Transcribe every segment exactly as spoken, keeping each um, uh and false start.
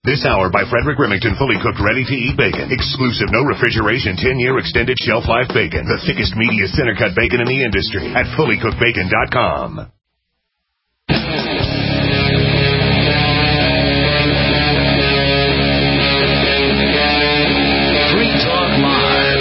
This hour by Frederick Remington, fully cooked, ready-to-eat bacon. Exclusive, no refrigeration, ten-year extended shelf life bacon. The thickest, meatiest center-cut bacon in the industry at fully cooked bacon dot com. Free Talk Live.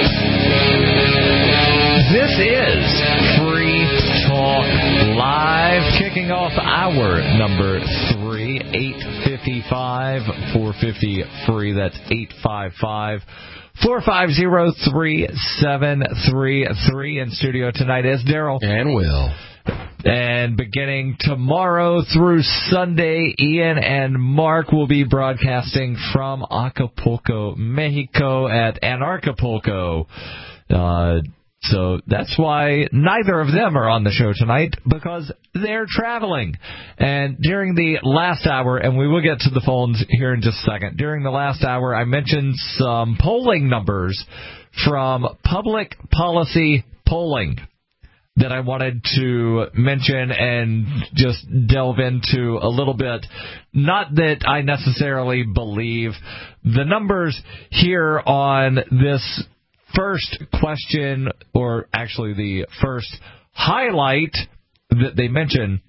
This is Free Talk Live, kicking off hour number three, eight five, four fifty free. That's eight five five, four five zero, three seven three three. In studio tonight is Daryl. And Will. And beginning tomorrow through Sunday, Ian and Mark will be broadcasting from Acapulco, Mexico at Anarchapulco. Uh, So that's why neither of them are on the show tonight, because they're traveling. And during the last hour, and we will get to the phones here in just a second, during the last hour I mentioned some polling numbers from Public Policy Polling that I wanted to mention and just delve into a little bit. Not that I necessarily believe the numbers here on this first question, or actually the first highlight that they mention,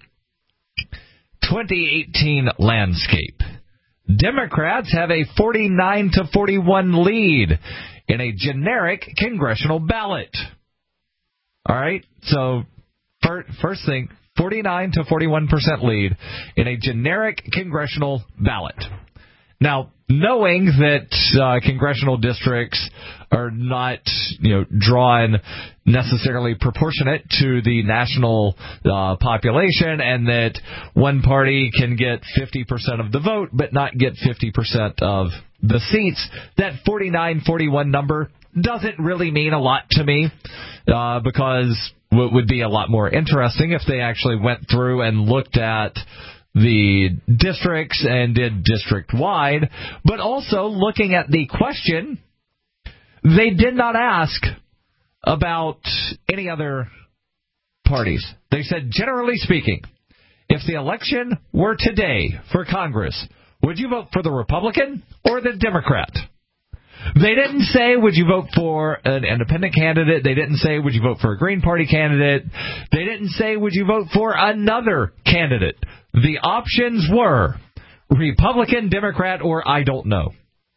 twenty eighteen landscape. Democrats have a forty-nine to forty-one lead in a generic congressional ballot. All right, so first thing, forty-nine to forty-one percent lead in a generic congressional ballot. Now, knowing that uh, congressional districts are not, you know, drawn necessarily proportionate to the national uh, population, and that one party can get fifty percent of the vote but not get fifty percent of the seats, that forty-nine forty-one number doesn't really mean a lot to me, uh, because what would be a lot more interesting if they actually went through and looked at the districts and did district-wide, but also looking at the question, they did not ask about any other parties. They said, generally speaking, if the election were today for Congress, would you vote for the Republican or the Democrat? They didn't say, would you vote for an independent candidate? They didn't say, would you vote for a Green Party candidate? They didn't say, would you vote for another candidate? The options were Republican, Democrat, or I don't know.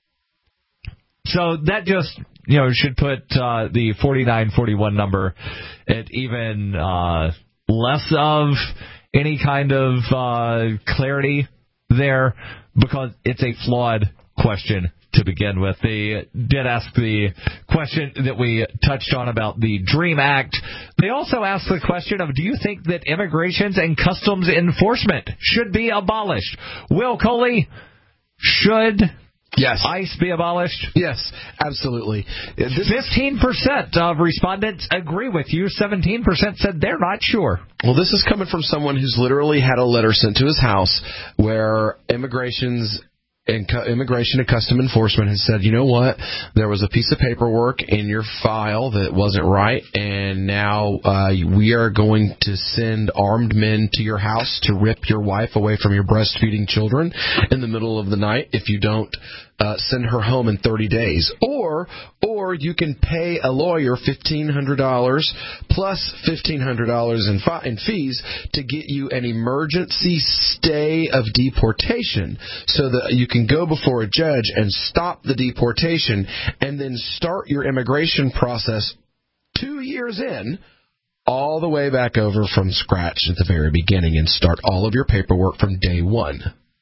So that just, you know, should put uh, the forty-nine forty-one number at even uh, less of any kind of uh, clarity there, because it's a flawed question to begin with. They did ask the question that we touched on about the DREAM Act. They also asked the question of, do you think that Immigrations and Customs Enforcement should be abolished? Will Coley, should yes. ICE be abolished? Yes, absolutely. This fifteen percent of respondents agree with you. seventeen percent said they're not sure. Well, this is coming from someone who's literally had a letter sent to his house where immigrations And Immigration and Custom Enforcement has said, you know what, there was a piece of paperwork in your file that wasn't right, and now uh, we are going to send armed men to your house to rip your wife away from your breastfeeding children in the middle of the night if you don't uh, send her home in thirty days. Or or you can pay a lawyer fifteen hundred dollars plus fifteen hundred dollars in, fi- in fees to get you an emergency stay of deportation so that you can go before a judge and stop the deportation and then start your immigration process two years in all the way back over from scratch at the very beginning and start all of your paperwork from day one.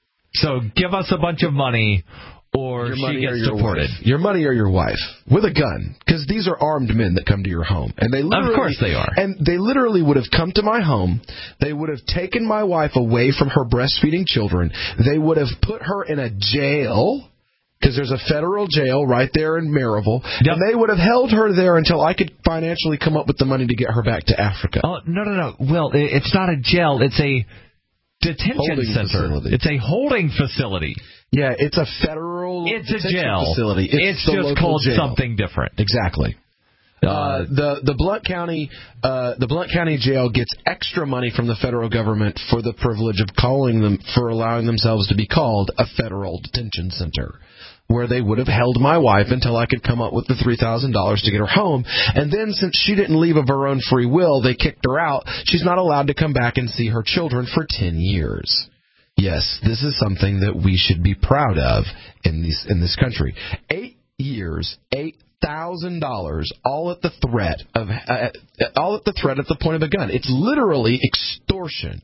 So give us a bunch of money, or your she money gets or your deported. Wife. Your money or your wife with a gun, because these are armed men that come to your home, and they literally, of course they are, and they literally would have come to my home. They would have taken my wife away from her breastfeeding children. They would have put her in a jail, because there's a federal jail right there in Maryville, yep. And they would have held her there until I could financially come up with the money to get her back to Africa. Oh no no no! Well, it's not a jail; it's a detention holding center. Facility. It's a holding facility. Yeah, it's a federal It's detention a jail facility. It's, it's the just local called jail. something different. Exactly. Uh, the the Blount County uh, the Blount County Jail gets extra money from the federal government for the privilege of calling them for allowing themselves to be called a federal detention center, where they would have held my wife until I could come up with the three thousand dollars to get her home. And then, since she didn't leave of her own free will, they kicked her out. She's not allowed to come back and see her children for ten years. Yes, this is something that we should be proud of in this in this country. Eight years, eight thousand dollars, all at the threat of uh, all at the threat at the point of a gun. It's literally extortion.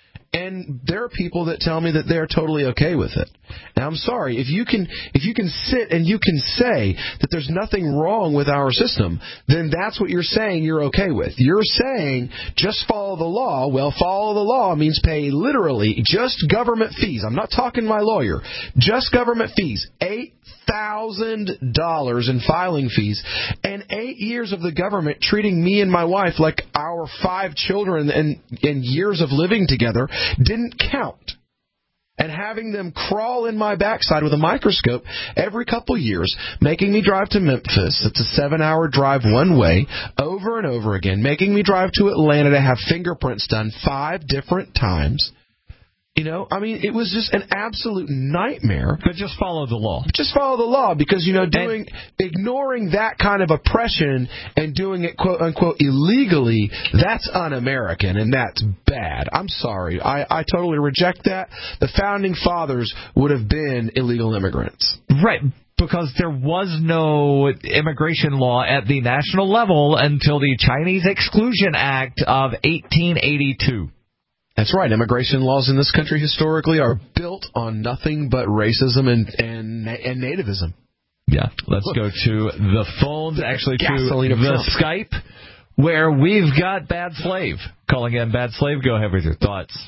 And there are people that tell me that they're totally okay with it. Now, I'm sorry, if you can if you can sit and you can say that there's nothing wrong with our system, then that's what you're saying you're okay with. You're saying just follow the law. Well, follow the law means pay literally just government fees. I'm not talking my lawyer. Just government fees. Eight thousand dollars in filing fees, and eight years of the government treating me and my wife like our five children and, and years of living together didn't count. And having them crawl in my backside with a microscope every couple years, making me drive to Memphis. It's a seven-hour drive one way, over and over again, making me drive to Atlanta to have fingerprints done five different times. You know, I mean, it was just an absolute nightmare. But just follow the law. Just follow the law, because, you know, doing and, ignoring that kind of oppression and doing it, quote unquote, illegally, that's un-American, and that's bad. I'm sorry. I, I totally reject that. The founding fathers would have been illegal immigrants. Right. Because there was no immigration law at the national level until the Chinese Exclusion Act of eighteen eighty-two. That's right. Immigration laws in this country historically are built on nothing but racism and and, and nativism. Yeah. Let's go to the phones, actually to the Trump. Skype, where we've got Bad Slave. Calling in Bad Slave, go ahead with your thoughts.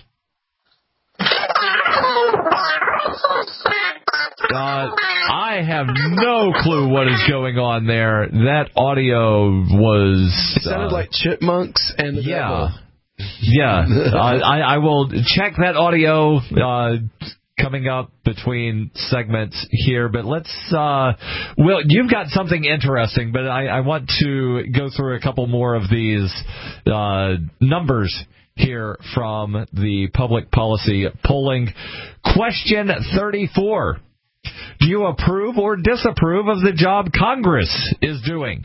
Uh, I have no clue what is going on there. That audio was... It sounded uh, like chipmunks and the yeah. devil. Yeah, uh, I, I will check that audio uh, coming up between segments here. But let's, uh, Will, you've got something interesting, but I, I want to go through a couple more of these uh, numbers here from the public policy polling. Question thirty-four. Do you approve or disapprove of the job Congress is doing?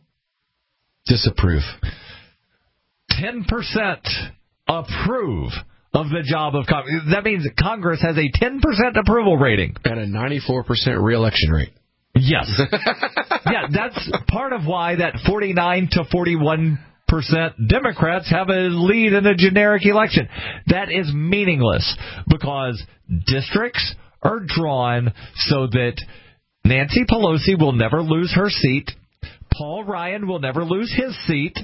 Disapprove. ten percent approve of the job of Congress. That means that Congress has a ten percent approval rating. And a ninety-four percent reelection rate. Yes. Yeah, that's part of why that forty-nine to forty-one percent Democrats have a lead in a generic election. That is meaningless because districts are drawn so that Nancy Pelosi will never lose her seat. Paul Ryan will never lose his seat.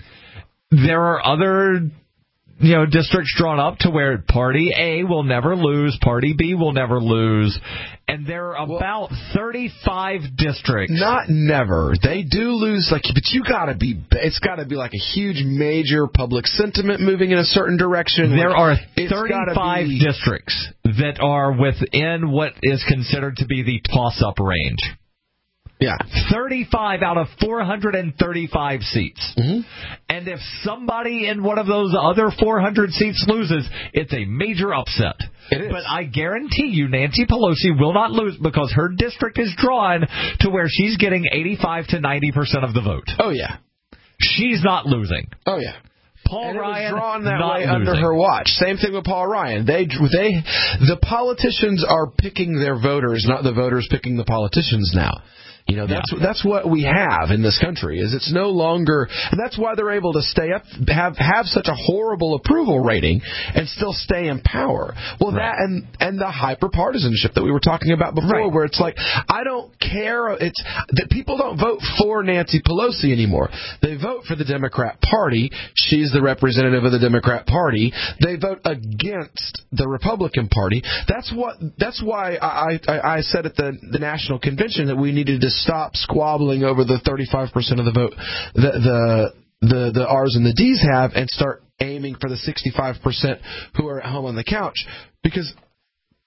There are other, you know, districts drawn up to where Party A will never lose, Party B will never lose, and there are about well, thirty-five districts. Not never. They do lose, like, but you gotta be. It's got to be like a huge, major public sentiment moving in a certain direction. There like, are thirty-five be... districts that are within what is considered to be the toss-up range. Yeah. thirty-five out of four hundred thirty-five seats. Mm-hmm. And if somebody in one of those other four hundred seats loses, it's a major upset. It is. But I guarantee you Nancy Pelosi will not lose because her district is drawn to where she's getting eighty-five to ninety percent of the vote. Oh, yeah. She's not losing. Oh, yeah. Paul and Ryan, it was drawn that not way losing. under her watch. Same thing with Paul Ryan. They, they, the politicians are picking their voters, not the voters picking the politicians now. You know, that's yeah. that's what we have in this country. Is it's no longer, and that's why they're able to stay up, have have such a horrible approval rating, and still stay in power. Well, right. that and and the hyperpartisanship that we were talking about before, right. where it's like I don't care. It's that people don't vote for Nancy Pelosi anymore. They vote for the Democrat Party. She's the representative of the Democrat Party. They vote against the Republican Party. That's what. That's why I I, I said at the the national convention that we needed to stop squabbling over the thirty-five percent of the vote the, the the the R's and the D's have and start aiming for the sixty-five percent who are at home on the couch. Because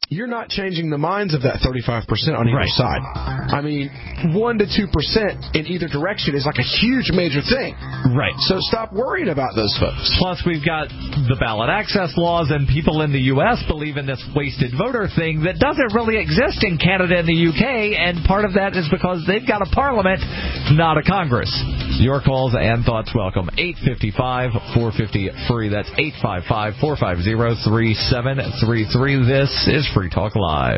you're not changing the minds of that thirty-five percent on either Right. side. I mean, one to two percent in either direction is like a huge major thing. Right. So stop worrying about those folks. Plus, we've got the ballot access laws, and people in the U S believe in this wasted voter thing that doesn't really exist in Canada and the U K, and part of that is because they've got a parliament, not a Congress. Your calls and thoughts welcome. eight five five, four five zero, free. That's eight five five, four five zero, three seven three three. This is Free Talk Live.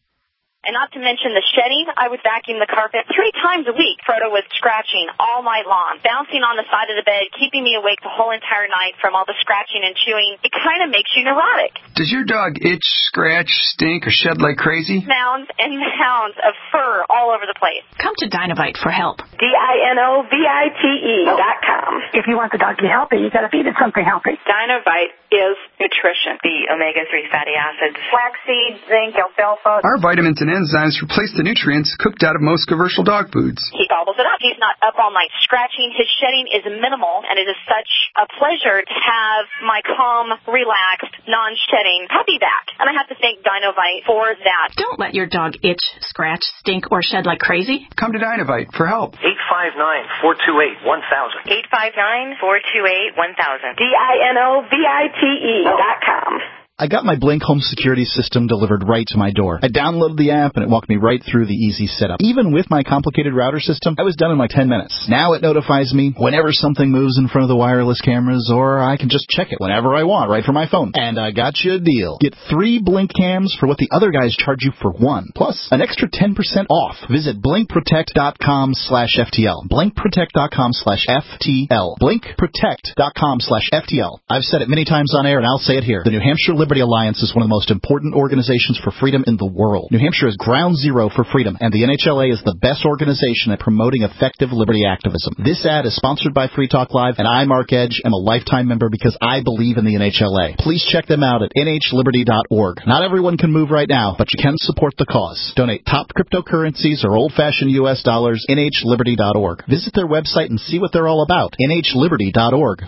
And not to mention the shedding, I would vacuum the carpet three times a week. Frodo was scratching all night long, bouncing on the side of the bed, keeping me awake the whole entire night from all the scratching and chewing. It kind of makes you neurotic. Does your dog itch, scratch, stink, or shed like crazy? Mounds and mounds of fur all over the place. Come to Dinovite for help. D I N O V I T E dot com. If you want the dog to be healthy, you got to feed it something healthy. Dinovite is nutrition. The omega three fatty acids. Flaxseed, zinc, alfalfa. Our vitamins and enzymes replace the nutrients cooked out of most commercial dog foods. He gobbles it up. He's not up all night scratching. His shedding is minimal, and it is such a pleasure to have my calm, relaxed, non-shedding puppy back. And I have to thank Dinovite for that. Don't let your dog itch, scratch, stink, or shed like crazy. Come to Dinovite for help. eight five nine, four two eight, one thousand. eight five nine, four two eight, one thousand. D I N O V I T E dot com. I got my Blink home security system delivered right to my door. I downloaded the app and it walked me right through the easy setup. Even with my complicated router system, I was done in like ten minutes. Now it notifies me whenever something moves in front of the wireless cameras, or I can just check it whenever I want right from my phone. And I got you a deal. Get three Blink cams for what the other guys charge you for one, plus an extra ten percent off. Visit blink protect dot com slash F T L. blink protect dot com slash F T L. blink protect dot com slash F T L. I've said it many times on air and I'll say it here. The New Hampshire Liberty Alliance is one of the most important organizations for freedom in the world. New Hampshire is ground zero for freedom, and the N H L A is the best organization at promoting effective liberty activism. This ad is sponsored by Free Talk Live, and I, Mark Edge, am a lifetime member because I believe in the N H L A. Please check them out at N H liberty dot org. Not everyone can move right now, but you can support the cause. Donate top cryptocurrencies or old-fashioned U S dollars, N H liberty dot org. Visit their website and see what they're all about, N H liberty dot org.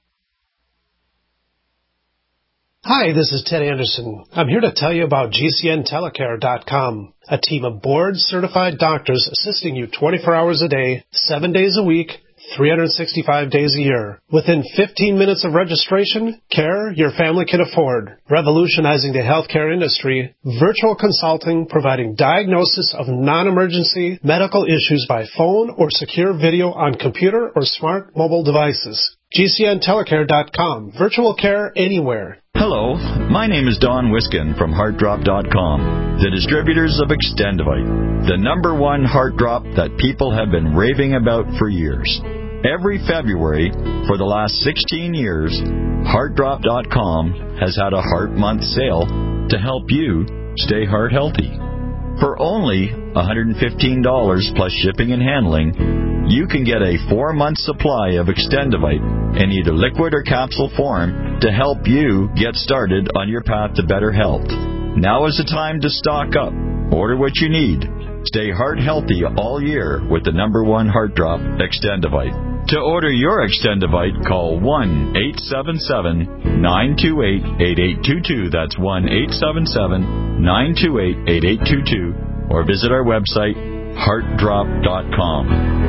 Hi, this is Ted Anderson. I'm here to tell you about G C N telecare dot com, a team of board-certified doctors assisting you twenty-four hours a day, seven days a week, three hundred sixty-five days a year. Within fifteen minutes of registration, care your family can afford. Revolutionizing the healthcare industry, virtual consulting providing diagnosis of non-emergency medical issues by phone or secure video on computer or smart mobile devices. G C N telecare dot com. Virtual care anywhere. Hello, my name is Don Wiskin from heart drop dot com, the distributors of Extendivite, the number one heart drop that people have been raving about for years. Every February for the last sixteen years, heart drop dot com has had a Heart Month sale to help you stay heart healthy. For only one hundred fifteen dollars plus shipping and handling, you can get a four-month supply of Extendivite in either liquid or capsule form to help you get started on your path to better health. Now is the time to stock up. Order what you need. Stay heart healthy all year with the number one heart drop, Extendivite. To order your Extendivite, call one eight seven seven, nine two eight, eight eight two two. That's one eight seven seven, nine two eight, eight eight two two. Or visit our website, heart drop dot com.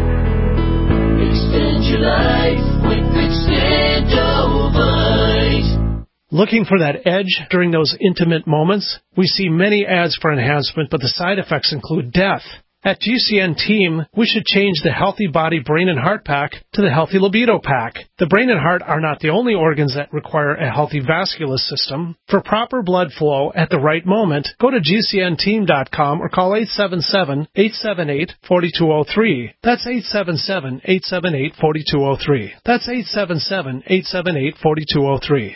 Extend your life with Extendivite. Looking for that edge during those intimate moments? We see many ads for enhancement, but the side effects include death. At G C N Team, we should change the Healthy Body Brain and Heart Pack to the Healthy Libido Pack. The brain and heart are not the only organs that require a healthy vascular system. For proper blood flow at the right moment, go to G C N team dot com or call eight seven seven, eight seven eight, four two zero three. That's eight seven seven, eight seven eight, four two zero three. That's eight seven seven, eight seven eight, four two zero three.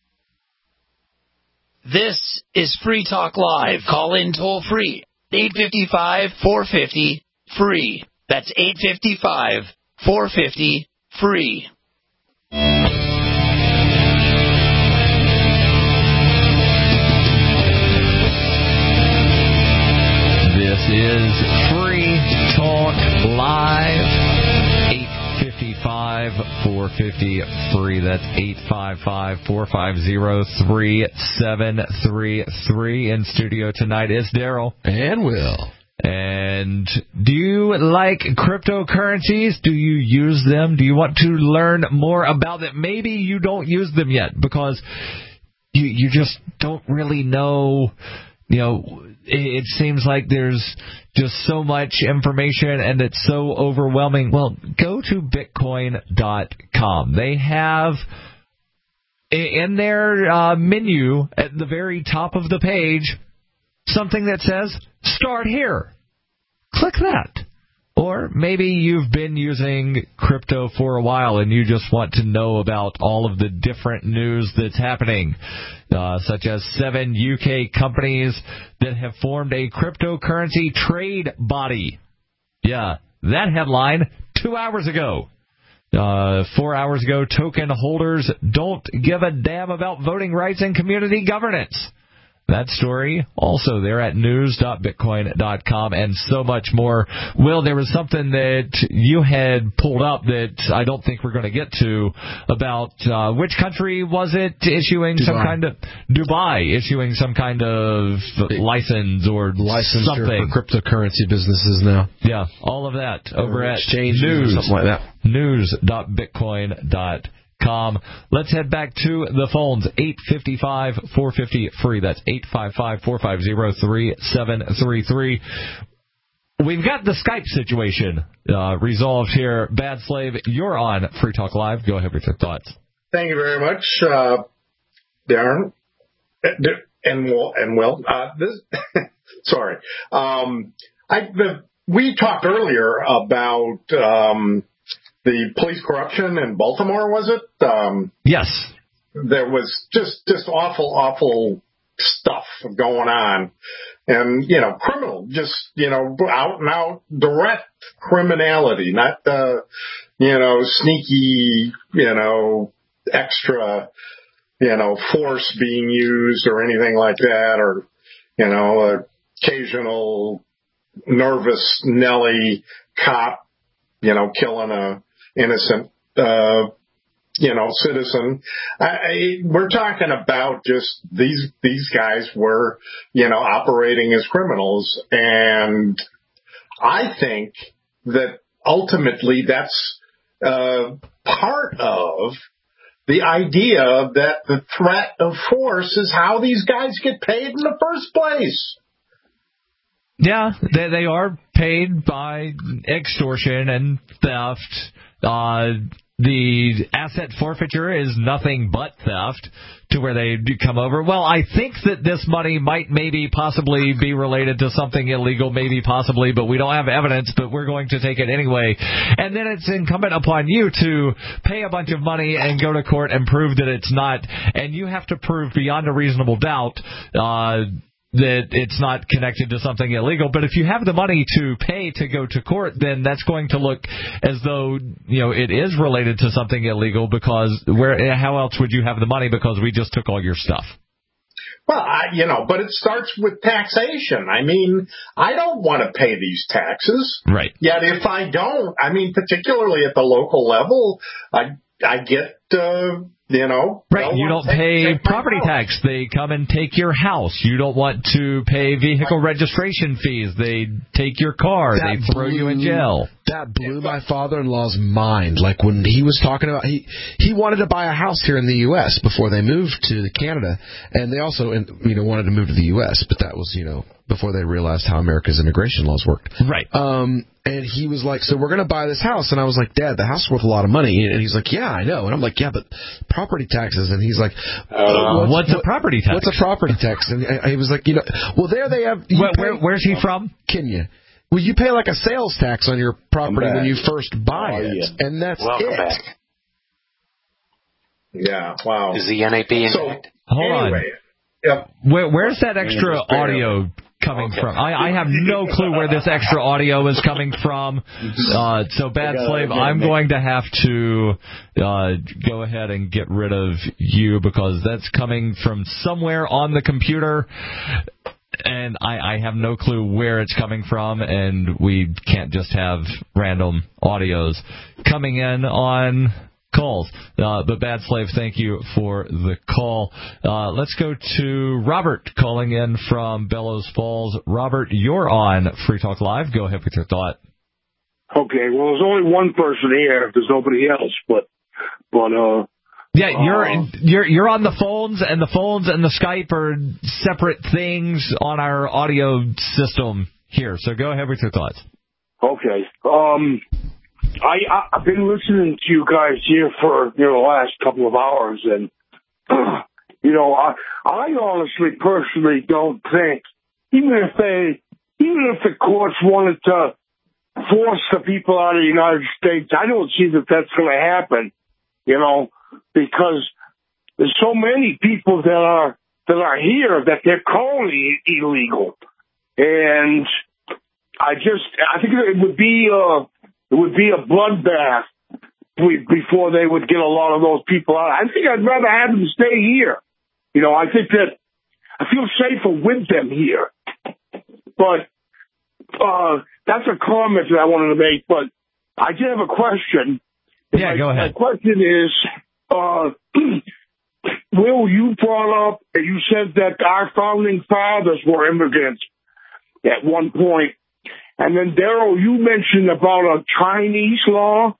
This is Free Talk Live. Call in toll free. eight five five, four five zero, free. That's eight five five, four five zero, free. This is Free Talk Live. eight five five, four five zero, free. That's eight five five, four five zero, three seven three three. In studio tonight is Daryl. And Will. And do you like cryptocurrencies? Do you use them? Do you want to learn more about them? Maybe you don't use them yet because you you just don't really know. You know, it seems like there's just so much information and it's so overwhelming. Well, go to bitcoin dot com. They have in their uh, menu at the very top of the page something that says, start here. Click that. Or maybe you've been using crypto for a while and you just want to know about all of the different news that's happening, uh, such as seven U K companies that have formed a cryptocurrency trade body. Yeah, that headline two hours ago. Uh, four hours ago, token holders don't give a damn about voting rights and community governance. That story also there at news dot bitcoin dot com and so much more. Will, there was something that you had pulled up that I don't think we're going to get to about uh, which country was it issuing Dubai. some kind of Dubai issuing some kind of license or Licensure something for cryptocurrency businesses now. Yeah, all of that over or at exchanges news or something like that. news dot bitcoin dot com. Com. Let's head back to the phones. eight five five, four five zero, free. That's eight five five, four five zero, three seven three three. We've got the Skype situation uh, resolved here. Bad Slave, you're on Free Talk Live. Go ahead with your thoughts. Thank you very much, uh, Darren. And Will. And Will. Uh, this, sorry. Um, I, the, we talked earlier about... Um, the police corruption in Baltimore, was it? Um, yes. There was just, just awful, awful stuff going on. And, you know, criminal, just, you know, out and out direct criminality, not, uh, you know, sneaky, you know, extra, you know, force being used or anything like that, or, you know, occasional nervous Nelly cop, you know, killing a innocent, uh, you know, citizen. I, I, we're talking about just these, these guys were, you know, operating as criminals. And I think that ultimately that's, uh, part of the idea that the threat of force is how these guys get paid in the first place. Yeah, they, they are paid by extortion and theft. Uh, the asset forfeiture is nothing but theft to where they come over. Well, I think that this money might maybe possibly be related to something illegal, maybe possibly, but we don't have evidence, but we're going to take it anyway. And then it's incumbent upon you to pay a bunch of money and go to court and prove that it's not. And you have to prove beyond a reasonable doubt, uh, that it's not connected to something illegal. But if you have the money to pay to go to court, then that's going to look as though, you know, it is related to something illegal, because where, how else would you have the money, because we just took all your stuff? Well, I, you know, but it starts with taxation. I mean, I don't want to pay these taxes. Right. Yet if I don't, I mean, particularly at the local level, I, I get, uh, you know, right. You don't take, pay take property tax. They come and take your house. You don't want to pay vehicle registration fees. They take your car. That they throw blew, you in jail. That blew my father-in-law's mind. Like when he was talking about, he he wanted to buy a house here in the U S before they moved to Canada, and they also, you know, wanted to move to the U S, but that was, you know, before they realized how America's immigration laws worked. Right. Um, and he was like, so we're going to buy this house. And I was like, Dad, the house is worth a lot of money. And he's like, yeah, I know. And I'm like, yeah, but property taxes. And he's like, uh, what's, what's what, a property tax? What's a property tax? And I, I was like, you know, well, there they have. Where, pay, where, where's he from? Kenya. Well, you pay like a sales tax on your property when you first buy oh, it. Yeah. And that's Welcome it. back. Yeah, wow. Is the N A B in so, it? Hold anyway, on. Yep. Where, where's that extra audio coming okay. from? I, I have no clue where this extra audio is coming from. Uh, so, Bad Slave, I'm going to have to uh, go ahead and get rid of you, because that's coming from somewhere on the computer. and I, I have no clue where it's coming from, and we can't just have random audios coming in on calls. Uh, but Bad Slave, thank you for the call. Uh, let's go to Robert calling in from Bellows Falls. Robert, you're on Free Talk Live. Go ahead with your thought. Okay, well, there's only one person here. There's nobody else, but, but, uh, Yeah, you're uh, you're you're on the phones, and the phones and the Skype are separate things on our audio system here. So go ahead with your thoughts. Okay. Um, I, I I've been listening to you guys here for you know the last couple of hours, and you know I I honestly personally don't think even if they even if the courts wanted to force the people out of the United States, I don't see that that's going to happen. You know. Because there's so many people that are that are here that they're calling illegal, and I just I think it would be a it would be a bloodbath before they would get a lot of those people out. I think I'd rather have them stay here. You know, I think that I feel safer with them here. But uh, that's a comment that I wanted to make. But I did have a question. Yeah, my, go ahead. My question is. Uh, Will, you brought up, you said that our founding fathers were immigrants at one point. And then, Daryl, you mentioned about a Chinese law.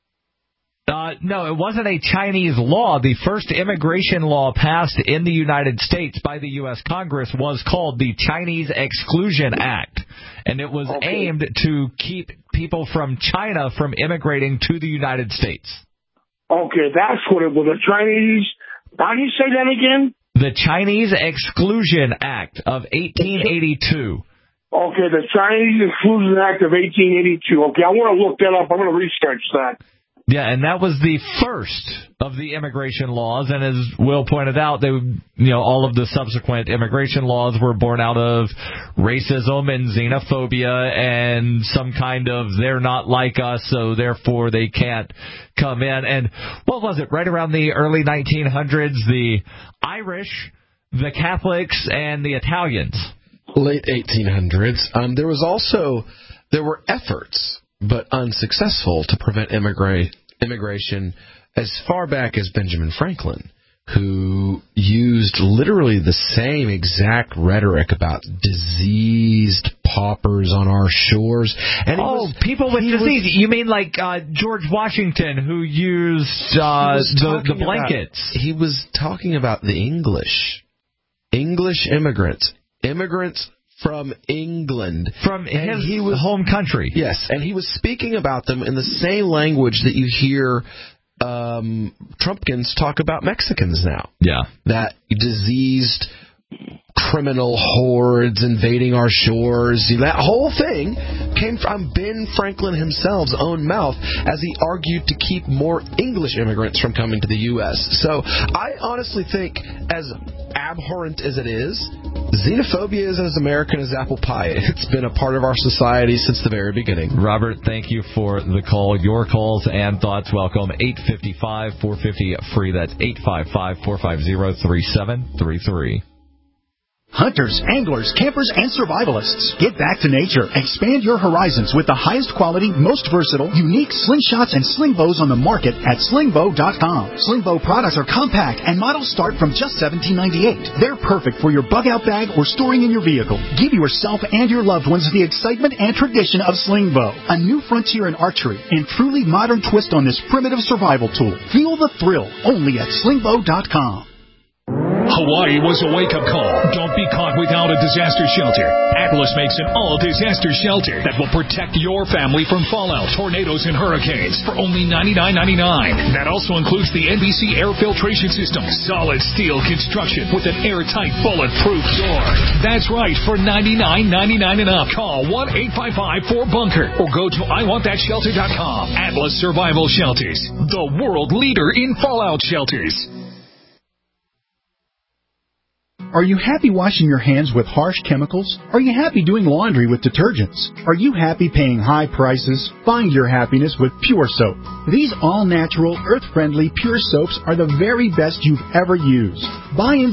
Uh, no, it wasn't a Chinese law. The first immigration law passed in the United States by the U S Congress was called the Chinese Exclusion Act. And it was okay. aimed to keep people from China from immigrating to the United States. Okay, that's what it was. The Chinese. How do you say that again? The Chinese Exclusion Act of eighteen eighty-two. Okay, the Chinese Exclusion Act of eighteen eighty-two. Okay, I want to look that up. I'm going to research that. Yeah, and that was the first of the immigration laws, and as Will pointed out, they, you know, all of the subsequent immigration laws were born out of racism and xenophobia and some kind of they're not like us, so therefore they can't come in. And what was it? Right around the early nineteen hundreds, the Irish, the Catholics, and the Italians. Late eighteen hundreds. Um, there was also, there were efforts, but unsuccessful, to prevent immigra- immigration as far back as Benjamin Franklin, who used literally the same exact rhetoric about diseased paupers on our shores. And oh, was, people with disease. Was, you mean like uh, George Washington, who used uh, the, the blankets? About, he was talking about the English. English immigrants. Immigrants from England. From his he was, home country. Yes, and he was speaking about them in the same language that you hear um, Trumpkins talk about Mexicans now. Yeah. That diseased criminal hordes invading our shores. That whole thing came from Ben Franklin himself's own mouth as he argued to keep more English immigrants from coming to the U S. So I honestly think, as abhorrent as it is, xenophobia is as American as apple pie. It's been a part of our society since the very beginning. Robert, thank you for the call. Your calls and thoughts welcome. eight five five, four five zero, free. That's eight five five, four five zero, three seven three three. Hunters, anglers, campers, and survivalists. Get back to nature. Expand your horizons with the highest quality, most versatile, unique slingshots and sling bows on the market at sling bow dot com. Sling bow products are compact and models start from just seventeen ninety-eight. They're perfect for your bug-out bag or storing in your vehicle. Give yourself and your loved ones the excitement and tradition of sling bow, a new frontier in archery and truly modern twist on this primitive survival tool. Feel the thrill only at sling bow dot com. Hawaii was a wake-up call. Don't be caught without a disaster shelter. Atlas makes an all-disaster shelter that will protect your family from fallout, tornadoes, and hurricanes for only ninety-nine ninety-nine. That also includes the N B C air filtration system, solid steel construction with an airtight, bulletproof door. That's right, for ninety-nine ninety-nine and up. Call one eight five five four bunker or go to I want that shelter dot com. Atlas Survival Shelters, the world leader in fallout shelters. Are you happy washing your hands with harsh chemicals? Are you happy doing laundry with detergents? Are you happy paying high prices? Find your happiness with Pure Soap. These all-natural, earth-friendly Pure Soaps are the very best you've ever used. Buy in bulk.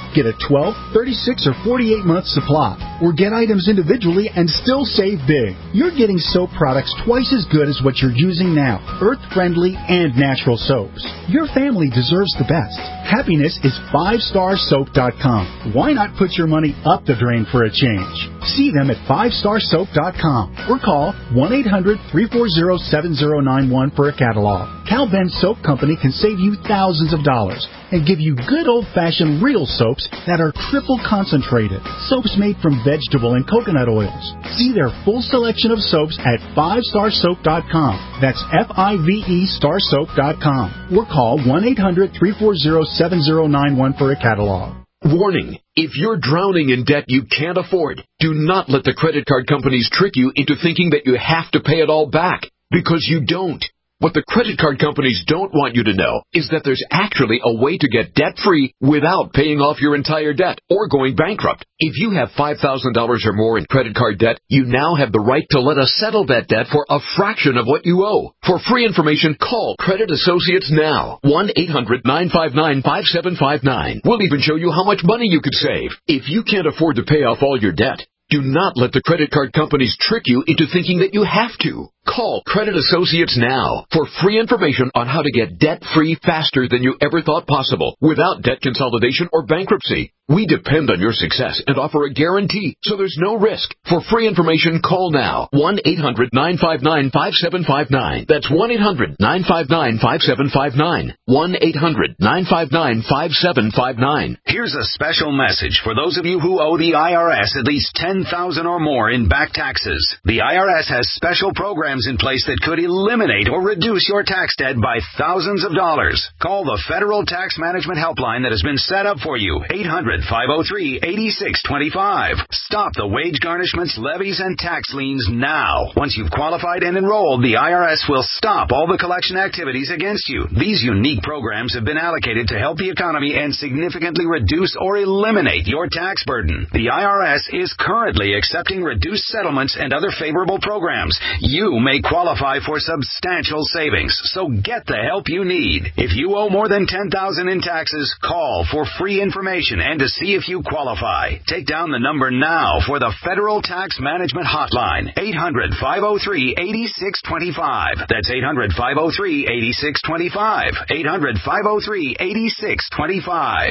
Get a twelve, thirty-six, or forty-eight month supply, or get items individually and still save big. You're getting soap products twice as good as what you're using now, earth-friendly and natural soaps. Your family deserves the best. Happiness is five star soap dot com. Why not put your money up the drain for a change? See them at five star soap dot com or call one eight hundred, three four zero, seven zero nine one for a catalog. Cal Ben Soap Company can save you thousands of dollars and give you good old-fashioned real soaps that are triple concentrated. Soaps made from vegetable and coconut oils. See their full selection of soaps at five star soap dot com. That's F I V E star soap dot com. Or call one eight hundred, three four zero, seven zero nine one for a catalog. Warning, if you're drowning in debt you can't afford, do not let the credit card companies trick you into thinking that you have to pay it all back, because you don't. What the credit card companies don't want you to know is that there's actually a way to get debt-free without paying off your entire debt or going bankrupt. If you have five thousand dollars or more in credit card debt, you now have the right to let us settle that debt for a fraction of what you owe. For free information, call Credit Associates now. one eight hundred, nine five nine, five seven five nine. We'll even show you how much money you could save. If you can't afford to pay off all your debt, do not let the credit card companies trick you into thinking that you have to. Call Credit Associates now for free information on how to get debt-free faster than you ever thought possible without debt consolidation or bankruptcy. We depend on your success and offer a guarantee, so there's no risk. For free information, call now. one eight hundred, nine five nine, five seven five nine. That's one eight hundred, nine five nine, five seven five nine. one eight hundred, nine five nine, five seven five nine. Here's a special message for those of you who owe the I R S at least ten thousand dollars or more in back taxes. The I R S has special programs in place that could eliminate or reduce your tax debt by thousands of dollars. Call the Federal Tax Management Helpline that has been set up for you. eight hundred, five oh three, eight six two five. Stop the wage garnishments, levies, and tax liens now. Once you've qualified and enrolled, the I R S will stop all the collection activities against you. These unique programs have been allocated to help the economy and significantly reduce or eliminate your tax burden. The I R S is currently accepting reduced settlements and other favorable programs. You may qualify for substantial savings, so get the help you need. If you owe more than ten thousand dollars in taxes, call for free information and to see if you qualify. Take down the number now for the Federal Tax Management Hotline, eight hundred, five oh three, eight six two five. That's eight hundred, five oh three, eight six two five. eight hundred, five oh three, eight six two five.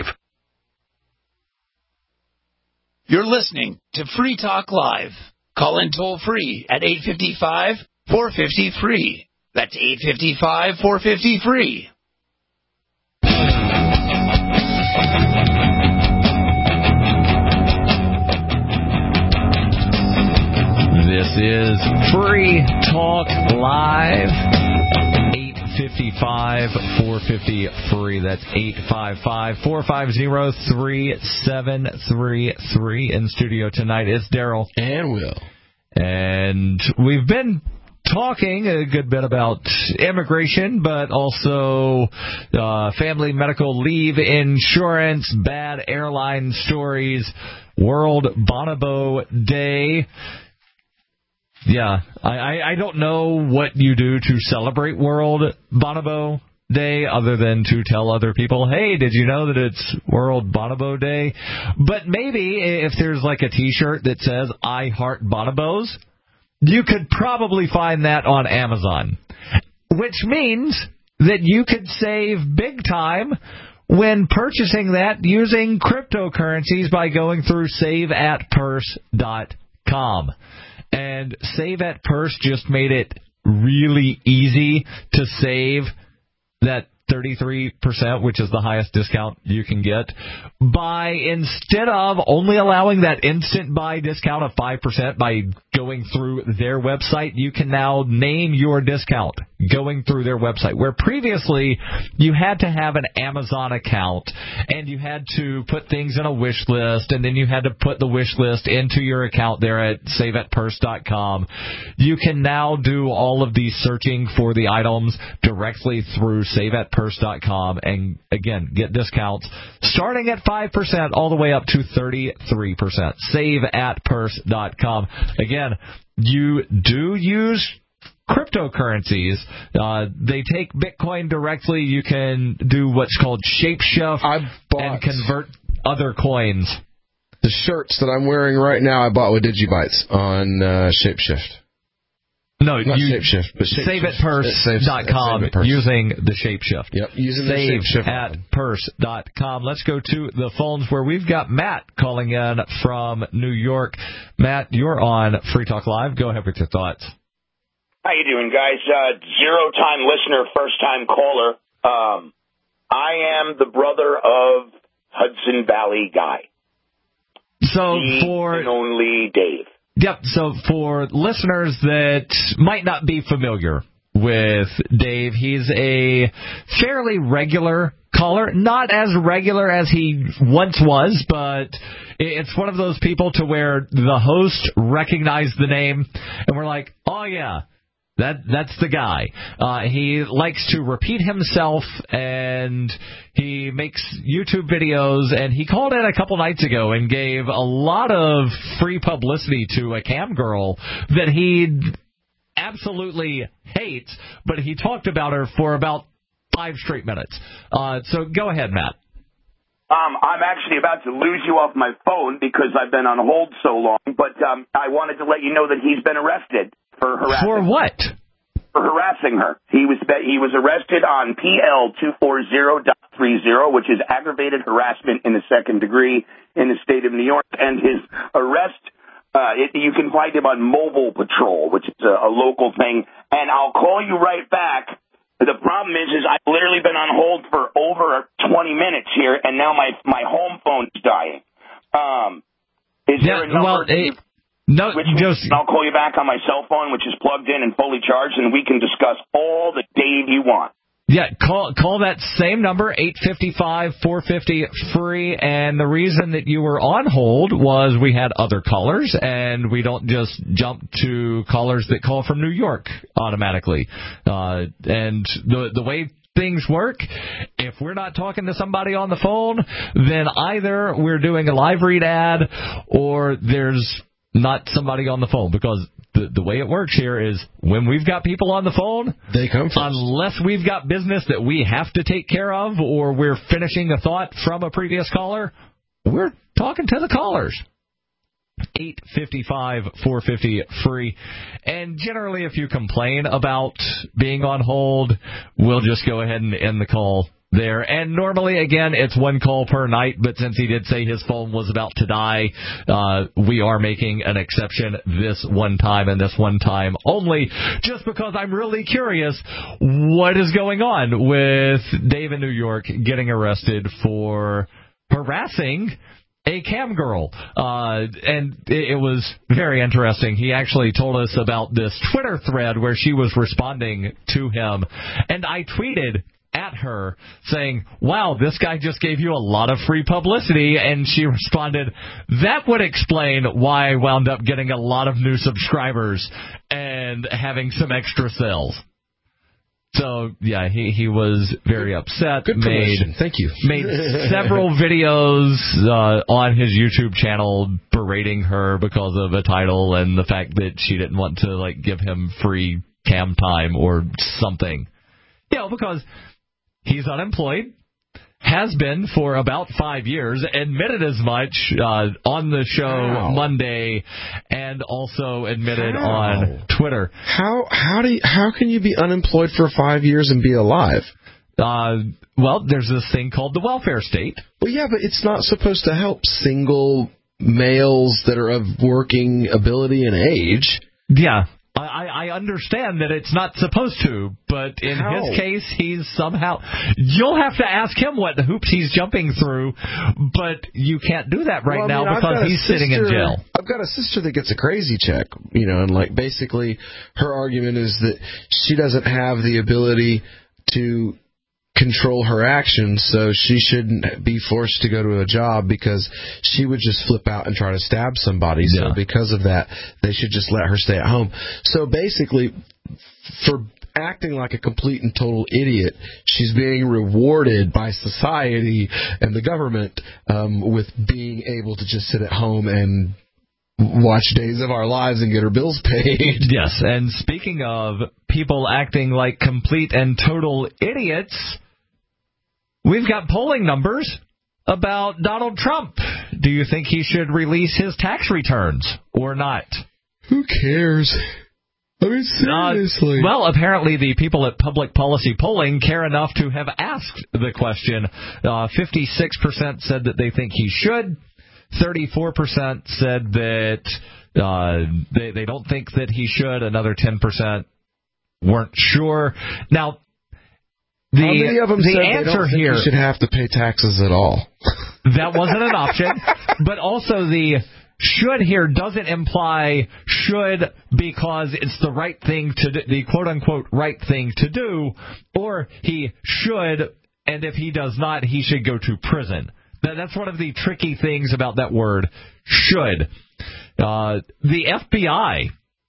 You're listening to Free Talk Live. Call in toll free at eight five five, four five zero, free. That's eight five five, four five zero, free. This is Free Talk Live. eight five five, four five zero, free. That's eight five five, four five zero, three seven three three. In studio tonight is Daryl. And Will. And we've been talking a good bit about immigration, but also uh, family medical leave insurance, bad airline stories, World Bonobo Day. Yeah, I, I don't know what you do to celebrate World Bonobo Day other than to tell other people, hey, did you know that it's World Bonobo Day? But maybe if there's like a T-shirt that says, I heart bonobos, you could probably find that on Amazon, which means that you could save big time when purchasing that using cryptocurrencies by going through save at purse dot com. And Save at Purse just made it really easy to save that thirty-three percent, which is the highest discount you can get, by instead of only allowing that instant buy discount of five percent by going through their website, you can now name your discount going through their website, where previously you had to have an Amazon account and you had to put things in a wish list, and then you had to put the wish list into your account there at save at purse dot com. You can now do all of the searching for the items directly through save at purse dot com and, again, get discounts starting at five percent all the way up to thirty-three percent. save at purse dot com. Again, you do use cryptocurrencies. Uh, they take Bitcoin directly. You can do what's called shapeshift and convert. other coins? The shirts that I'm wearing right now, I bought with Digibytes on uh, Shapeshift. No, Not you Shapeshift, but Shapeshift. save it purse dot com using the Shapeshift. Yep, using save the Shapeshift. at purse dot com. Let's go to the phones where we've got Matt calling in from New York. Matt, you're on Free Talk Live. Go ahead with your thoughts. How you doing, guys? Uh, zero-time listener, first-time caller. Um, I am the brother of Hudson Valley Guy. So the for and only Dave. Yep. So for listeners that might not be familiar with Dave, he's a fairly regular caller, not as regular as he once was, but it's one of those people to where the host recognized the name, and we're like, oh yeah. That that's the guy. Uh, he likes to repeat himself, and he makes YouTube videos, and he called in a couple nights ago and gave a lot of free publicity to a cam girl that he absolutely hates, but he talked about her for about five straight minutes. Uh, so go ahead, Matt. Um, I'm actually about to lose you off my phone because I've been on hold so long, but um, I wanted to let you know that he's been arrested. For harassing. For what? For harassing her. He was he was arrested on P L two forty point thirty, which is aggravated harassment in the second degree in the state of New York. And his arrest, uh, it, you can find him on Mobile Patrol, which is a, a local thing. And I'll call you right back. The problem is, is I've literally been on hold for over twenty minutes here, and now my my home phone's dying. Um, is yeah, there a number? Well, it, No, which just I'll call you back on my cell phone, which is plugged in and fully charged, and we can discuss all the Dave you want. Yeah, call call that same number, eight five five, four five zero, free, and the reason that you were on hold was we had other callers, and we don't just jump to callers that call from New York automatically. Uh, and the the way things work, if we're not talking to somebody on the phone, then either we're doing a live read ad or there's not somebody on the phone, because the, the way it works here is when we've got people on the phone, they come first. Unless we've got business that we have to take care of or we're finishing a thought from a previous caller, we're talking to the callers. eight five five, four five zero, free. And generally, if you complain about being on hold, we'll just go ahead and end the call there. And normally, again, it's one call per night, but since he did say his phone was about to die, uh, we are making an exception this one time and this one time only, just because I'm really curious what is going on with Dave in New York getting arrested for harassing a cam girl. Uh, and it, it was very interesting. He actually told us about this Twitter thread where she was responding to him, and I tweeted at her saying, wow, this guy just gave you a lot of free publicity, and she responded, that would explain why I wound up getting a lot of new subscribers and having some extra sales. So, yeah, he, he was very upset. Good made, Thank you. Made several videos uh, on his YouTube channel berating her because of a title and the fact that she didn't want to, like, give him free cam time or something. You know, because he's unemployed, has been for about five years, admitted as much uh, on the show how? Monday, and also admitted how? on Twitter. How how do you, how can you be unemployed for five years and be alive? Uh, well, there's this thing called the welfare state. Well, yeah, but it's not supposed to help single males that are of working ability and age. Yeah. I, I understand that it's not supposed to, but in How? his case, he's somehow... You'll have to ask him what hoops he's jumping through, but you can't do that right well, I mean, now because he's sister, sitting in jail. I've got a sister that gets a crazy check, you know, and like basically her argument is that she doesn't have the ability to control her actions, so she shouldn't be forced to go to a job because she would just flip out and try to stab somebody. Yeah. So because of that, they should just let her stay at home. So basically, for acting like a complete and total idiot, she's being rewarded by society and the government um, with being able to just sit at home and watch Days of Our Lives and get her bills paid. Yes, and speaking of people acting like complete and total idiots, we've got polling numbers about Donald Trump. Do you think he should release his tax returns or not? Who cares? I mean, seriously. Uh, well, apparently the people at Public Policy Polling care enough to have asked the question. Uh, fifty-six percent said that they think he should. thirty-four percent said that uh, they, they don't think that he should. Another ten percent weren't sure. Now, the, How many of them the said answer they don't think here, you should have to pay taxes at all? That wasn't an option. But also the should here doesn't imply should because it's the right thing to do, the quote-unquote right thing to do, or he should, and if he does not, he should go to prison. That, that's one of the tricky things about that word, should. Uh, the F B I,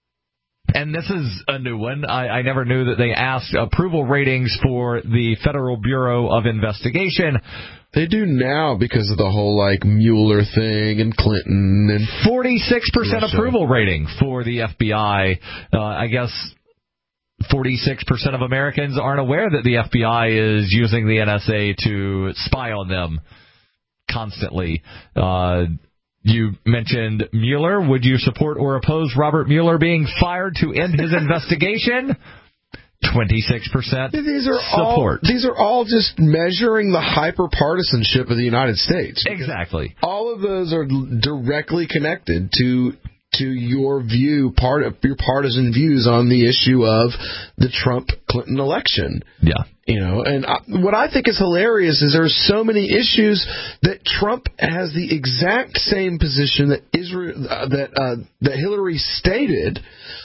and this is a new one, I, I never knew that they asked approval ratings for the Federal Bureau of Investigation. They do now because of the whole, like, Mueller thing and Clinton. And forty-six percent Russia. Approval rating for the F B I. Uh, I guess forty-six percent of Americans aren't aware that the F B I is using the N S A to spy on them constantly. Uh, you mentioned Mueller. Would you support or oppose Robert Mueller being fired to end his investigation? twenty-six percent these are support. All, these are all just measuring the hyper-partisanship of the United States. Exactly. All of those are directly connected to to your view, part of your partisan views on the issue of the Trump-Clinton election. Yeah. You know, and I, what I think is hilarious is there's so many issues that Trump has the exact same position that Israel uh, that uh, that Hillary stated,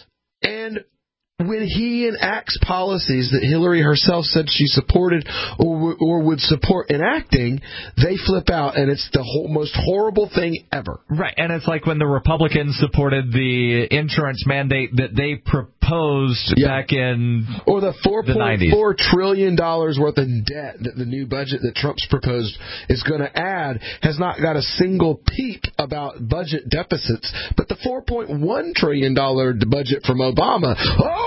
and when he enacts policies that Hillary herself said she supported or or would support enacting, they flip out, and it's the whole, most horrible thing ever. Right, and it's like when the Republicans supported the insurance mandate that they proposed yeah. back in or the four point four the trillion dollars worth of debt that the new budget that Trump's proposed is going to add has not got a single peep about budget deficits, but the four point one trillion dollars budget from Obama, oh,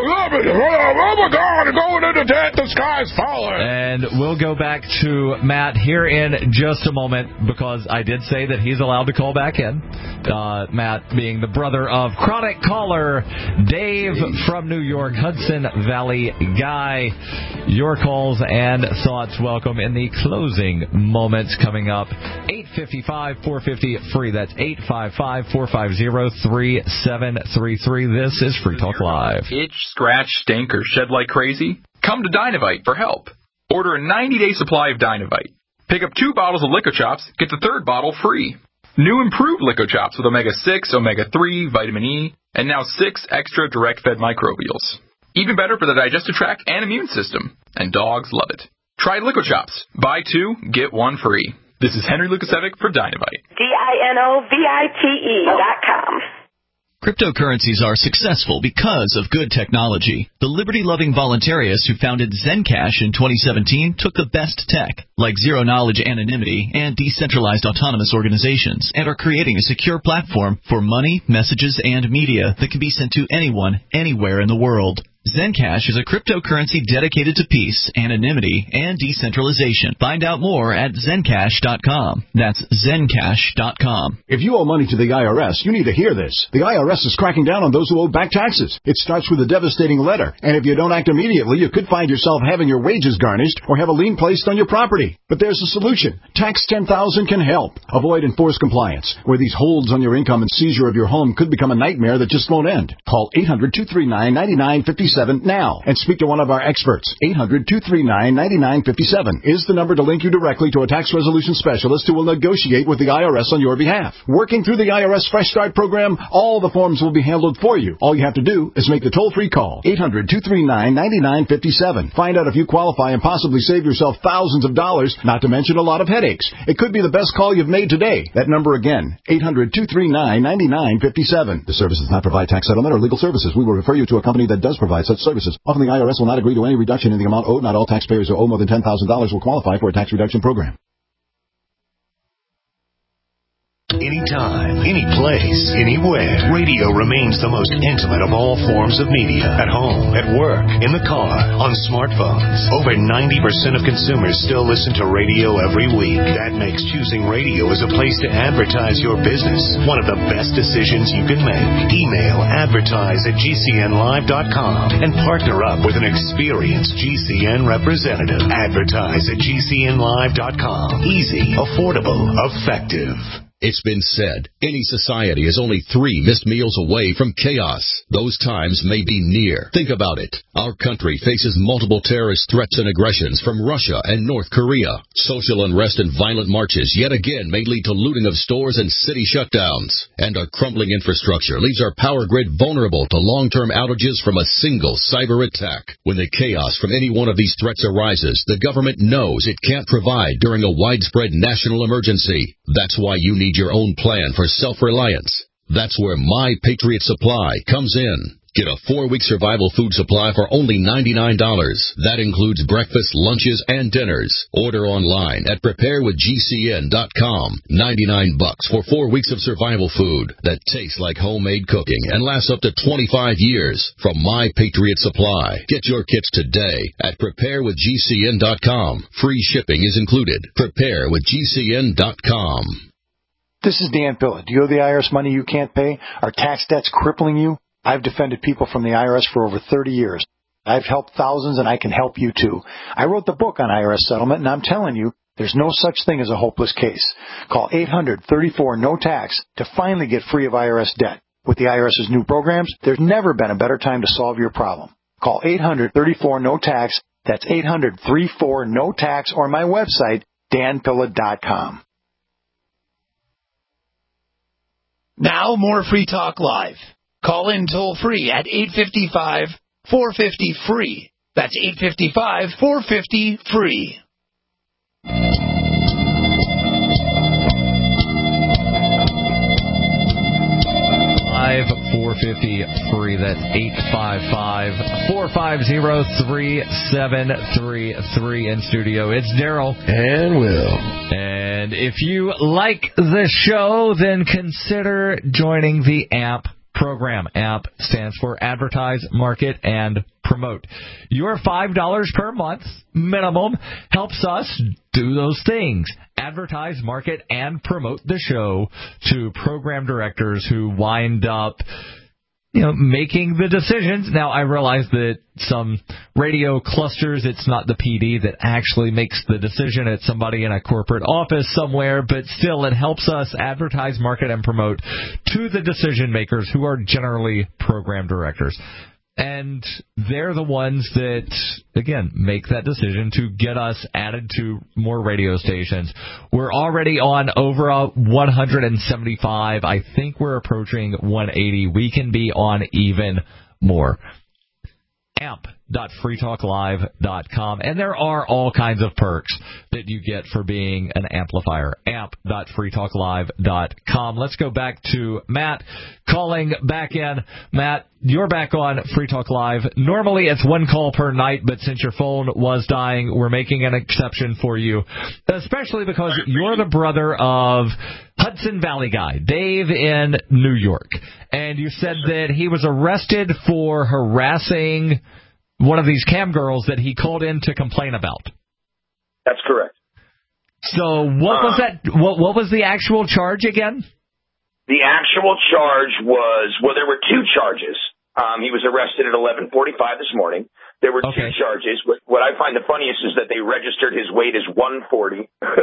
oh my God, going into debt, the sky's falling. And we'll go back to Matt here in just a moment, because I did say that he's allowed to call back in. Uh, Matt being the brother of chronic caller Dave from New York, Hudson Valley guy. Your calls and thoughts welcome in the closing moments coming up. eight five five, four five zero, free. That's eight five five, four five zero, three seven three three. This is Free Talk Live. Itch, scratch, stink, or shed like crazy? Come to Dynavite for help. Order a ninety-day supply of Dynavite. Pick up two bottles of Lico Chops, get the third bottle free. New improved Lico Chops with omega six, omega three, vitamin E, and now six extra direct-fed microbials. Even better for the digestive tract and immune system. And dogs love it. Try Lico Chops. Buy two, get one free. This is Henry Lukasevic for Dynavite. D I N O V I T E dot com. Cryptocurrencies are successful because of good technology. The liberty-loving voluntarists who founded Zencash in twenty seventeen took the best tech, like zero-knowledge anonymity and decentralized autonomous organizations, and are creating a secure platform for money, messages, and media that can be sent to anyone, anywhere in the world. Zencash is a cryptocurrency dedicated to peace, anonymity, and decentralization. Find out more at Zencash dot com. That's Zencash dot com. If you owe money to the I R S, you need to hear this. The I R S is cracking down on those who owe back taxes. It starts with a devastating letter, and if you don't act immediately, you could find yourself having your wages garnished or have a lien placed on your property. But there's a solution. Tax ten thousand can help. Avoid enforced compliance, where these holds on your income and seizure of your home could become a nightmare that just won't end. Call eight hundred, two three nine, nine nine five seven now and speak to one of our experts. eight hundred, two three nine, nine nine five seven is the number to link you directly to a tax resolution specialist who will negotiate with the I R S on your behalf. Working through the I R S Fresh Start program, all the forms will be handled for you. All you have to do is make the toll-free call. eight hundred, two three nine, nine nine five seven. Find out if you qualify and possibly save yourself thousands of dollars, not to mention a lot of headaches. It could be the best call you've made today. That number again, eight hundred, two three nine, nine nine five seven. The service does not provide tax settlement or legal services. We will refer you to a company that does provide such services. Often the I R S will not agree to any reduction in the amount owed. Not all taxpayers who owe more than ten thousand dollars will qualify for a tax reduction program. Anytime, any place, anywhere. Radio remains the most intimate of all forms of media. At home, at work, in the car, on smartphones. Over ninety percent of consumers still listen to radio every week. That makes choosing radio as a place to advertise your business one of the best decisions you can make. Email advertise at G C N live dot com and partner up with an experienced G C N representative. Advertise at G C N live dot com. Easy, affordable, effective. It's been said, any society is only three missed meals away from chaos. Those times may be near. Think about it. Our country faces multiple terrorist threats and aggressions from Russia and North Korea. Social unrest and violent marches yet again may lead to looting of stores and city shutdowns. And our crumbling infrastructure leaves our power grid vulnerable to long-term outages from a single cyber attack. When the chaos from any one of these threats arises, the government knows it can't provide during a widespread national emergency. That's why you need your own plan for self-reliance. That's where My Patriot Supply comes in. Get a four-week survival food supply for only ninety-nine dollars. That includes breakfast, lunches, and dinners. Order online at prepare with G C N dot com. ninety-nine bucks for four weeks of survival food that tastes like homemade cooking and lasts up to twenty-five years from My Patriot Supply. Get your kits today at prepare with G C N dot com. Free shipping is included. prepare with G C N dot com. This is Dan Pilla. Do you owe the I R S money you can't pay? Are tax debts crippling you? I've defended people from the I R S for over thirty years. I've helped thousands, and I can help you too. I wrote the book on I R S settlement, and I'm telling you, there's no such thing as a hopeless case. Call eight hundred, thirty-four, no tax to finally get free of I R S debt. With the I R S's new programs, there's never been a better time to solve your problem. Call eight hundred, thirty-four, no tax. That's eight hundred, thirty-four, no tax, or my website, dan pilla dot com. Now more Free Talk Live. Call in toll free at eight five five, four five zero, free. That's eight five five, four five zero, free. five four five zero free. That's eight five five, four five zero, three seven three three. In studio, it's Daryl. And Will. And if you like the show, then consider joining the A M P program. A M P stands for Advertise, Market, and Promote. Your five dollars per month minimum helps us do those things. Advertise, market, and promote the show to program directors who wind up, you know, making the decisions. Now, I realize that some radio clusters, it's not the P D that actually makes the decision. It's somebody in a corporate office somewhere, but still it helps us advertise, market, and promote to the decision makers who are generally program directors. And they're the ones that, again, make that decision to get us added to more radio stations. We're already on over one hundred seventy-five. I think we're approaching one eighty. We can be on even more. A M P dot free talk live dot com. And there are all kinds of perks that you get for being an amplifier. A M P dot free talk live dot com. Let's go back to Matt calling back in. Matt, you're back on Free Talk Live. Normally it's one call per night, but since your phone was dying, we're making an exception for you, especially because you're the brother of Hudson Valley guy, Dave in New York. And you said that he was arrested for harassing one of these cam girls that he called in to complain about. That's correct. So what was that? What, what was the actual charge again? The actual charge was, well, there were two charges. Um, he was arrested at eleven forty-five this morning. There were okay. two charges. What, what I find the funniest is that they registered his weight as one forty,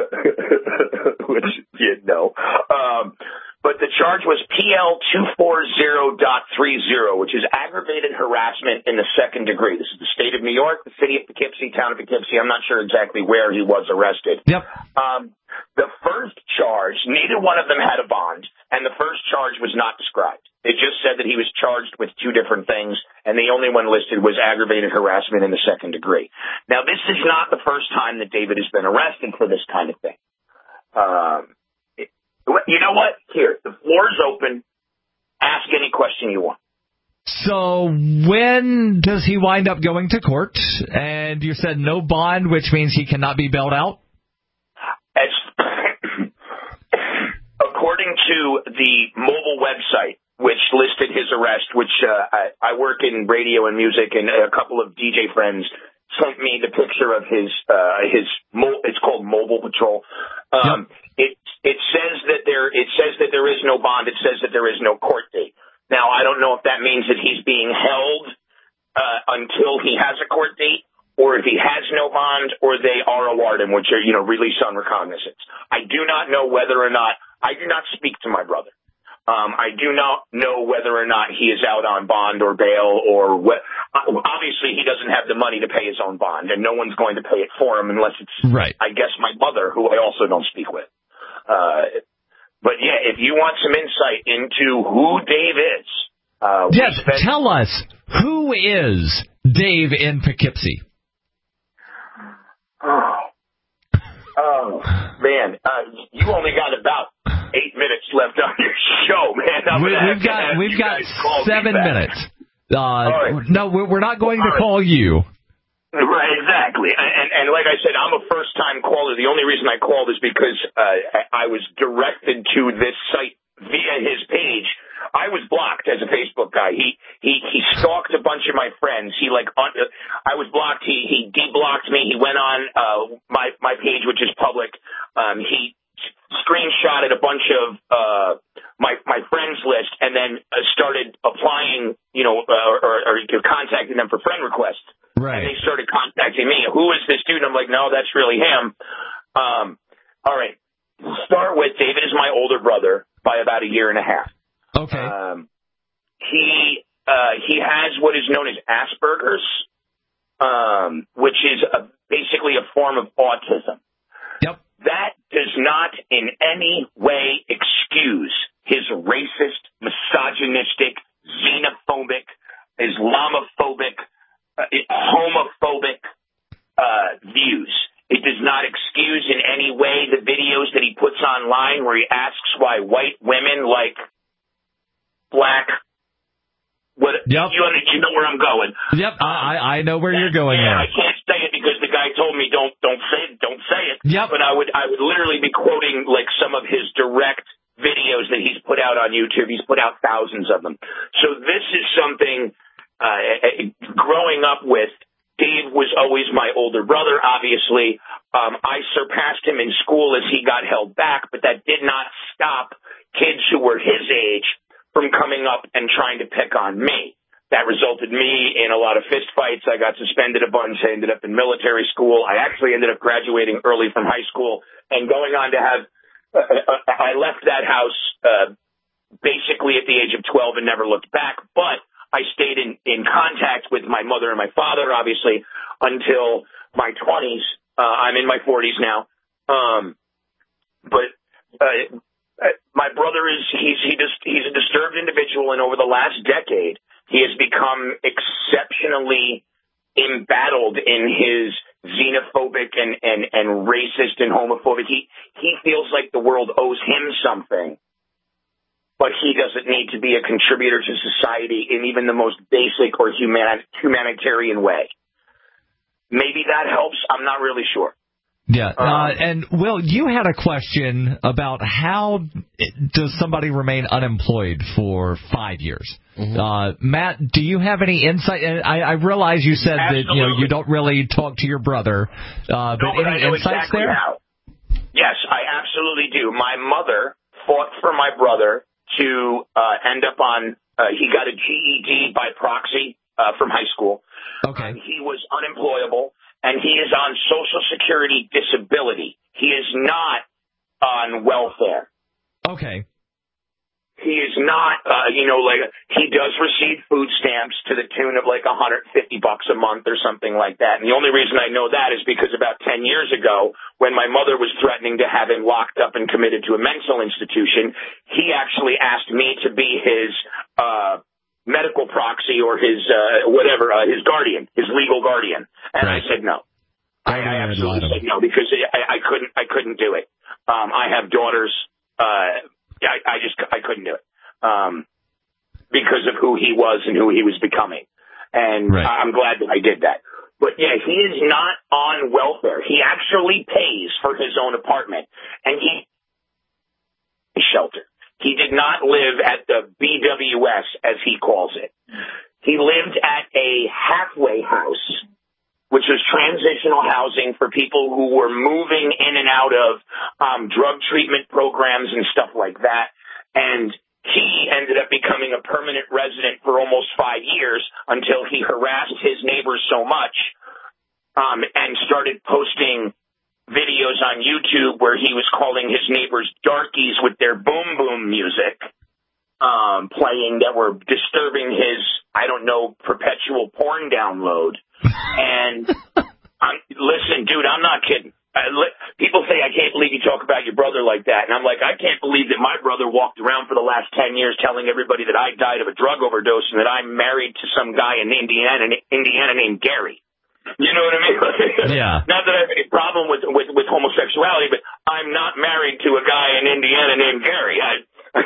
which you know. Um, but the charge was P L two forty point thirty, which is aggravated harassment in the second degree. This is the state of New York, the city of Poughkeepsie, town of Poughkeepsie. I'm not sure exactly where he was arrested. Yep. Um, the first charge, neither one of them had a bond, and the first charge was not described. It just said that he was charged with two different things, and the only one listed was aggravated harassment in the second degree. Now, this is not the first time that David has been arrested for this kind of thing. Um, it, you know what? Here, the floor is open. Ask any question you want. So when does he wind up going to court? And you said no bond, which means he cannot be bailed out? As, according to the mobile website, which listed his arrest, which uh, I, I work in radio and music, and a couple of D J friends sent me the picture of his uh, his. Mo- it's called Mobile Patrol. Um, yep. It it says that there it says that there is no bond. It says that there is no court date. Now I don't know if that means that he's being held uh, until he has a court date, or if he has no bond, or they are awarded, which are, you know, released on recognizance. I do not know whether or not, I do not speak to my brother. Um, I do not know whether or not he is out on bond or bail or what. Obviously, he doesn't have the money to pay his own bond, and no one's going to pay it for him unless it's, right. I guess, my mother, who I also don't speak with. Uh, but, yeah, if you want some insight into who Dave is. Uh, yes, spent- tell us, who is Dave in Poughkeepsie? Oh, oh man! Uh, you only got about eight minutes left on your show, man. I'm we, we've got we've got seven minutes. Uh, right. No, we're not going to call you. Right, exactly. And, and like I said, I'm a first-time caller. The only reason I called is because uh, I was directed to this site via his page. I was blocked as a Facebook guy. He he he stalked a bunch of my friends. He like un- I was blocked. He he deblocked me. He went on uh, my my page, which is public. Um, he screenshotted a bunch of uh, my my friends list, and then uh, started applying, you know, uh, or, or contacting them for friend requests. Right. And they started contacting me. Who is this dude? I'm like, no, that's really him. Um, all right. We'll start with David is my older brother by about a year and a half. Okay. Um, he uh, he has what is known as Asperger's, um, which is a, basically a form of autism. Yep. That does not in any way excuse his racist, misogynistic, xenophobic, Islamophobic, uh, homophobic uh, views. It does not excuse in any way the videos that he puts online where he asks why white women like black, what, yep. you, you know where I'm going. Yep, I I know where you're going yeah, there. I can't say it because the guy told me don't don't say it, don't say it. Yep. But I would I would literally be quoting like some of his direct videos that he's put out on YouTube. He's put out thousands of them. So this is something uh, growing up with. Dave was always my older brother, obviously. Um, I surpassed him in school as he got held back, but that did not stop kids who were his age from coming up and trying to pick on me. That resulted me in a lot of fist fights. I got suspended a bunch. I ended up in military school. I actually ended up graduating early from high school and going on to have uh, – I left that house uh, basically at the age of twelve and never looked back, but – I stayed in, in contact with my mother and my father, obviously, until my twenties. Uh, I'm in my forties now. Um, but uh, my brother is he's he just he's a disturbed individual, and over the last decade, he has become exceptionally embattled in his xenophobic and, and, and racist and homophobic. He he feels like the world owes him something. But he doesn't need to be a contributor to society in even the most basic or human, humanitarian way. Maybe that helps. I'm not really sure. Yeah. Uh, and, Will, you had a question about how does somebody remain unemployed for five years? Mm-hmm. Uh, Matt, do you have any insight? I, I realize you said Absolutely. that you know you don't really talk to your brother, uh, but no, but any I know insights exactly there? How. Yes, I absolutely do. My mother fought for my brother to uh, end up on, uh, he got a G E D by proxy uh, from high school. Okay. Um, he was unemployable, and he is on Social Security disability. He is not on welfare. Okay. He is not, uh, you know, like, he does receive food stamps to the tune of like one hundred fifty bucks a month or something like that. And the only reason I know that is because about ten years ago, when my mother was threatening to have him locked up and committed to a mental institution, he actually asked me to be his, uh, medical proxy or his, uh, whatever, uh, his guardian, his legal guardian. And right. I said no. I, I absolutely said no because I, I couldn't, I couldn't do it. Um, I have daughters, uh, Yeah, I, I just I couldn't do it um, because of who he was and who he was becoming, and right. I'm glad that I did that. But yeah, he is not on welfare. He actually pays for his own apartment, and he shelter. He did not live at the B W S, as he calls it. He lived at a halfway house, which was transitional housing for people who were moving in and out of um, drug treatment programs and stuff like that. And he ended up becoming a permanent resident for almost five years until he harassed his neighbors so much um, and started posting videos on YouTube where he was calling his neighbors darkies with their boom boom music um, playing that were disturbing his, I don't know, perpetual porn download. And um, listen, dude, I'm not kidding. I, li- people say, I can't believe you talk about your brother like that. And I'm like, I can't believe that my brother walked around for the last ten years telling everybody that I died of a drug overdose and that I'm married to some guy in Indiana, Indiana named Gary. You know what I mean? Yeah. Not that I have any problem with, with, with homosexuality, but I'm not married to a guy in Indiana named Gary. I,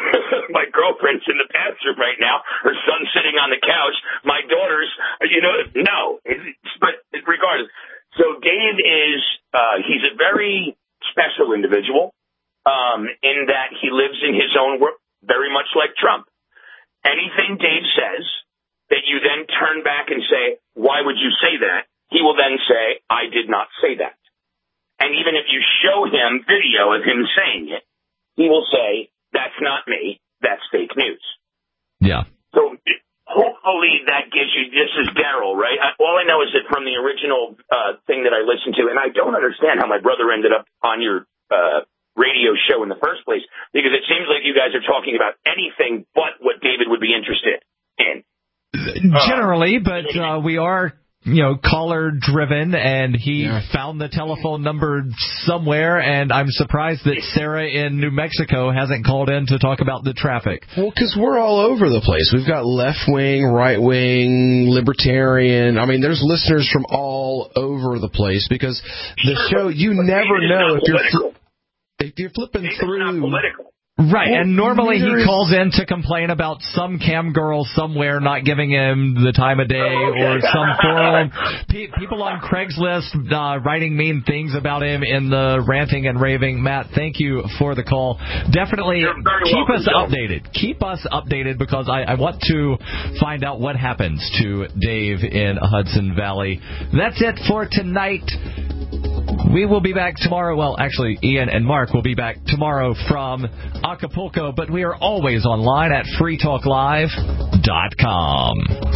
my girlfriend's in the bathroom right now. Her son's sitting on the couch. My daughter's, you know, no. But regardless. So Dave is, uh, he's a very special individual, um, in that he lives in his own world, very much like Trump. Anything Dave says that you then turn back and say, why would you say that? He will then say, I did not say that. And even if you show him video of him saying it, he will say, that's not me, that's fake news. Yeah. So hopefully that gives you, this is Daryl, right? I, all I know is that from the original uh, thing that I listened to, and I don't understand how my brother ended up on your uh, radio show in the first place, because it seems like you guys are talking about anything but what David would be interested in. Generally, but uh, we are, you know, caller driven, and he yeah. found the telephone number somewhere, and I'm surprised that Sarah in New Mexico hasn't called in to talk about the traffic. Well, because we're all over the place. We've got left wing, right wing, libertarian. I mean, there's listeners from all over the place, because the show, you never know if you're fl- if you're flipping through. Right, well, and normally he calls in to complain about some cam girl somewhere not giving him the time of day, or some forum. Pe- people on Craigslist uh, writing mean things about him in the ranting and raving. Matt, thank you for the call. Definitely keep us updated. Keep us updated, because I, I want to find out what happens to Dave in Hudson Valley. That's it for tonight. We will be back tomorrow. Well, actually, Ian and Mark will be back tomorrow from Acapulco, but we are always online at free talk live dot com.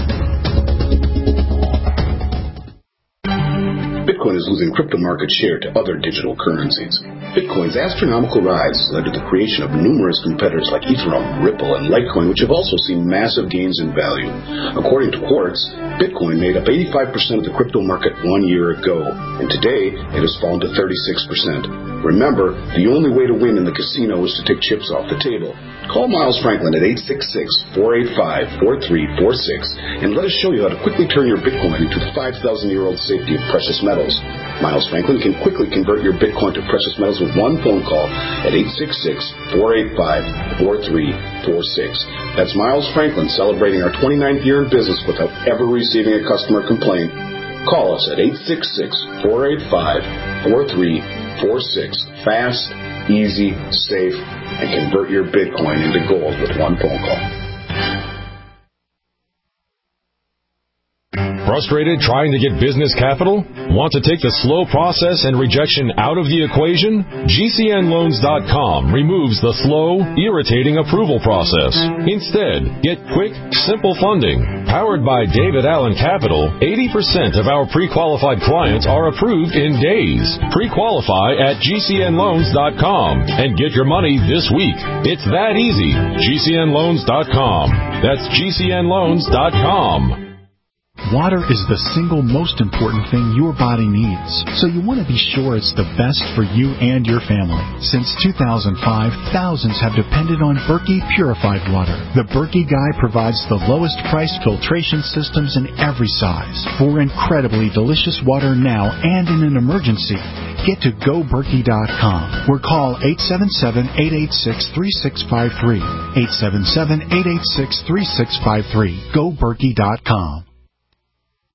Bitcoin is losing crypto market share to other digital currencies. Bitcoin's astronomical rise led to the creation of numerous competitors like Ethereum, Ripple, and Litecoin, which have also seen massive gains in value. According to Quartz, Bitcoin made up eighty-five percent of the crypto market one year ago, and today it has fallen to thirty-six percent. Remember, the only way to win in the casino is to take chips off the table. Call Miles Franklin at eight six six, four eight five, four three four six and let us show you how to quickly turn your Bitcoin into the five thousand year old safety of precious metals. Miles Franklin can quickly convert your Bitcoin to precious metals with one phone call at eight six six, four eight five, four three four six. That's Miles Franklin celebrating our twenty-ninth year in business without ever receiving a customer complaint. Call us at eight six six, four eight five, four three four six. Fast, easy, safe, and convert your Bitcoin into gold with one phone call. Frustrated trying to get business capital? Want to take the slow process and rejection out of the equation? G C N loans dot com removes the slow, irritating approval process. Instead, get quick, simple funding. Powered by David Allen Capital, eighty percent of our pre-qualified clients are approved in days. Pre-qualify at G C N loans dot com and get your money this week. It's that easy. G C N loans dot com. That's G C N loans dot com. Water is the single most important thing your body needs, so you want to be sure it's the best for you and your family. Since two thousand five, thousands have depended on Berkey purified water. The Berkey Guy provides the lowest priced filtration systems in every size for incredibly delicious water now and in an emergency. Get to go berkey dot com or call eight seven seven, eight eight six, three six five three. eight seven seven, eight eight six, three six five three. go berkey dot com.